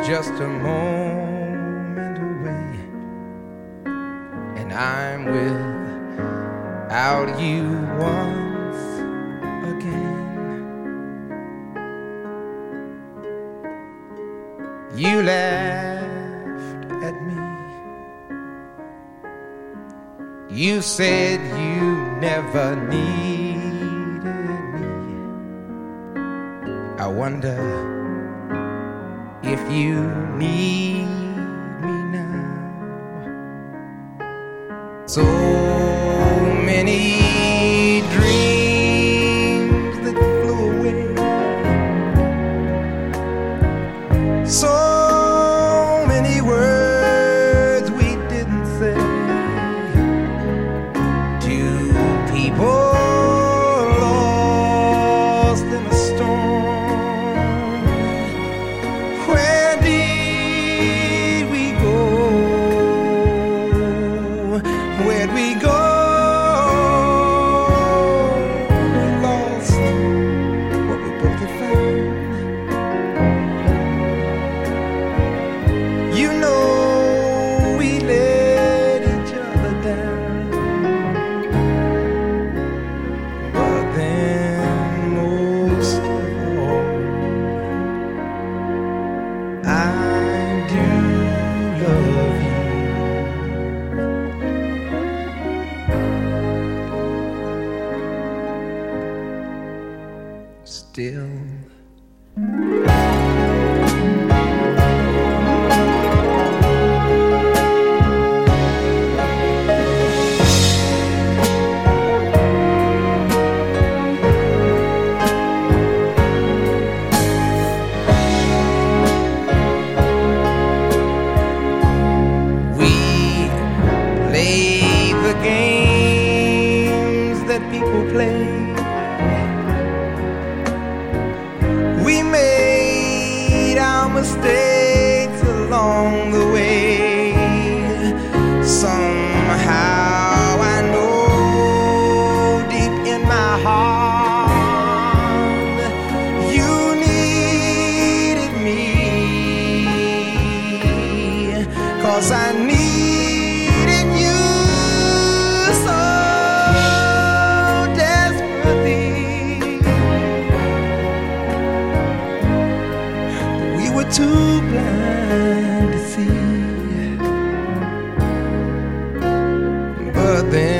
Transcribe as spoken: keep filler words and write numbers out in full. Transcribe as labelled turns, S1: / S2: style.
S1: just a moment away, and I'm without you once again. You laughed at me. You said you never needed me. I wonder if you need me now. So many dreams that flew away, so many words we didn't say. Two people lost in a storm. Where did we go? Where'd we go? We lost what we both had found. You know we let each other down, but then most of all, I do love you. Still. We play the games that people play. We made our mistakes along the way. Somehow I know deep in my heart you needed me, 'cause I needed you so desperately. We were too blind to see, but then